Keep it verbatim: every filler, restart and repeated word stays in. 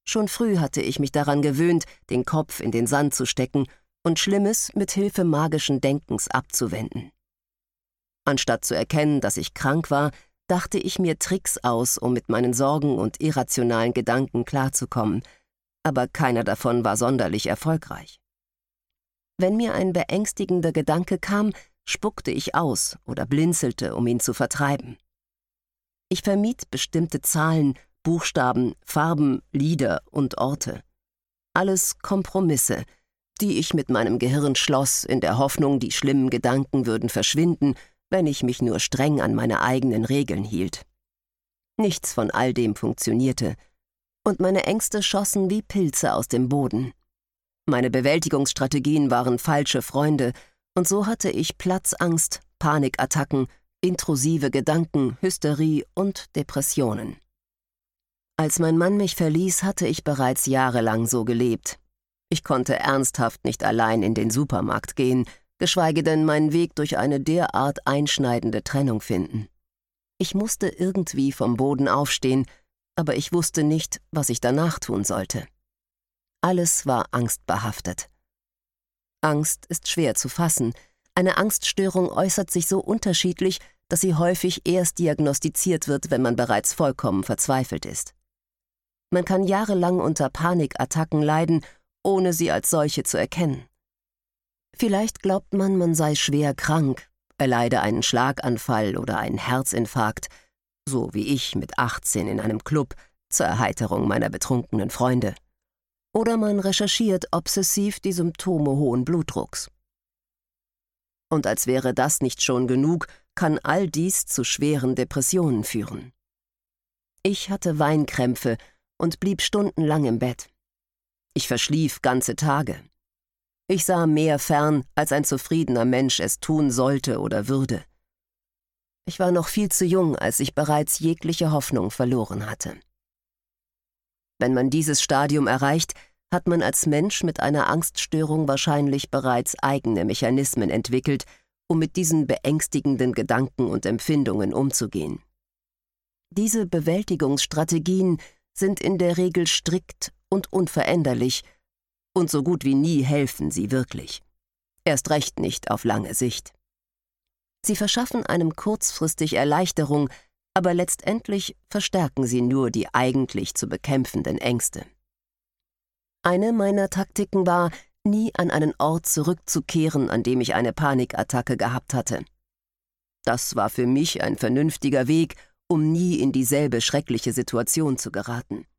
Schon früh hatte ich mich daran gewöhnt, den Kopf in den Sand zu stecken und Schlimmes mit Hilfe magischen Denkens abzuwenden. Anstatt zu erkennen, dass ich krank war, dachte ich mir Tricks aus, um mit meinen Sorgen und irrationalen Gedanken klarzukommen, aber keiner davon war sonderlich erfolgreich. Wenn mir ein beängstigender Gedanke kam, spuckte ich aus oder blinzelte, um ihn zu vertreiben. Ich vermied bestimmte Zahlen, Buchstaben, Farben, Lieder und Orte. Alles Kompromisse, die ich mit meinem Gehirn schloss, in der Hoffnung, die schlimmen Gedanken würden verschwinden, wenn ich mich nur streng an meine eigenen Regeln hielt. Nichts von all dem funktionierte, und meine Ängste schossen wie Pilze aus dem Boden. Meine Bewältigungsstrategien waren falsche Freunde, und so hatte ich Platzangst, Panikattacken, intrusive Gedanken, Hysterie und Depressionen. Als mein Mann mich verließ, hatte ich bereits jahrelang so gelebt. Ich konnte ernsthaft nicht allein in den Supermarkt gehen, geschweige denn meinen Weg durch eine derart einschneidende Trennung finden. Ich musste irgendwie vom Boden aufstehen, aber ich wusste nicht, was ich danach tun sollte. Alles war angstbehaftet. Angst ist schwer zu fassen. Eine Angststörung äußert sich so unterschiedlich, dass sie häufig erst diagnostiziert wird, wenn man bereits vollkommen verzweifelt ist. Man kann jahrelang unter Panikattacken leiden, ohne sie als solche zu erkennen. Vielleicht glaubt man, man sei schwer krank, erleide einen Schlaganfall oder einen Herzinfarkt, so wie ich mit achtzehn in einem Club zur Erheiterung meiner betrunkenen Freunde. Oder man recherchiert obsessiv die Symptome hohen Blutdrucks. Und als wäre das nicht schon genug, kann all dies zu schweren Depressionen führen. Ich hatte Weinkrämpfe und blieb stundenlang im Bett. Ich verschlief ganze Tage. Ich sah mehr fern, als ein zufriedener Mensch es tun sollte oder würde. Ich war noch viel zu jung, als ich bereits jegliche Hoffnung verloren hatte. Wenn man dieses Stadium erreicht, hat man als Mensch mit einer Angststörung wahrscheinlich bereits eigene Mechanismen entwickelt, um mit diesen beängstigenden Gedanken und Empfindungen umzugehen. Diese Bewältigungsstrategien sind in der Regel strikt und unveränderlich, und so gut wie nie helfen sie wirklich. Erst recht nicht auf lange Sicht. Sie verschaffen einem kurzfristig Erleichterung, aber letztendlich verstärken sie nur die eigentlich zu bekämpfenden Ängste. Eine meiner Taktiken war, nie an einen Ort zurückzukehren, an dem ich eine Panikattacke gehabt hatte. Das war für mich ein vernünftiger Weg, um nie in dieselbe schreckliche Situation zu geraten.